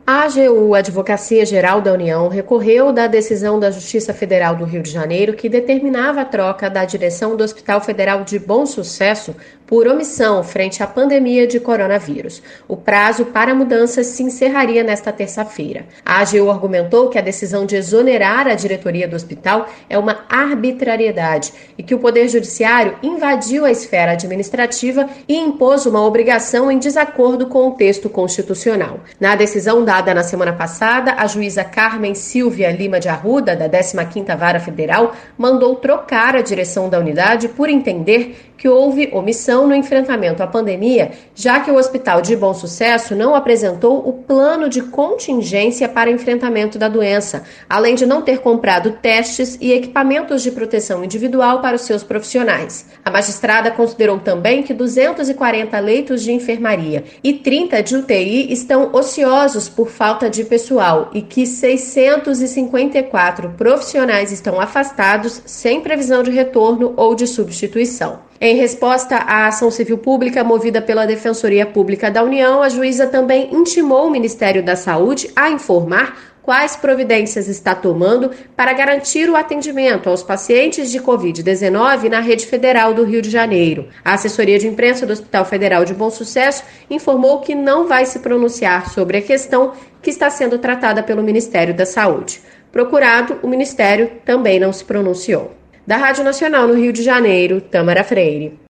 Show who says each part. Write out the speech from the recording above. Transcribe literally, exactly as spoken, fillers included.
Speaker 1: A AGU, Advocacia Geral da União, recorreu da decisão da Justiça Federal do Rio de Janeiro que determinava a troca da direção do Hospital Federal de Bom Sucesso por omissão frente à pandemia de coronavírus. O prazo para mudanças se encerraria nesta terça-feira. A AGU argumentou que a decisão de exonerar a diretoria do hospital é uma arbitrariedade e que o Poder Judiciário invadiu a esfera administrativa e impôs uma obrigação em desacordo com o texto constitucional. Na decisão dada na semana passada, a juíza Carmen Silvia Lima de Arruda, da décima quinta Vara Federal, mandou trocar a direção da unidade por entender que houve omissão no enfrentamento à pandemia, já que o Hospital de Bom Sucesso não apresentou o plano de contingência para enfrentamento da doença, além de não ter comprado testes e equipamentos de proteção individual para os seus profissionais. A magistrada considerou também que duzentos e quarenta leitos de enfermaria e trinta de U T I estão ociosos por falta de pessoal e que seiscentos e cinquenta e quatro profissionais estão afastados sem previsão de retorno ou de substituição. Em resposta à ação civil pública movida pela Defensoria Pública da União, a juíza também intimou o Ministério da Saúde a informar quais providências está tomando para garantir o atendimento aos pacientes de covid dezenove na rede federal do Rio de Janeiro. A assessoria de imprensa do Hospital Federal de Bom Sucesso informou que não vai se pronunciar sobre a questão que está sendo tratada pelo Ministério da Saúde. Procurado, o Ministério também não se pronunciou. Da Rádio Nacional no Rio de Janeiro, Tâmara Freire.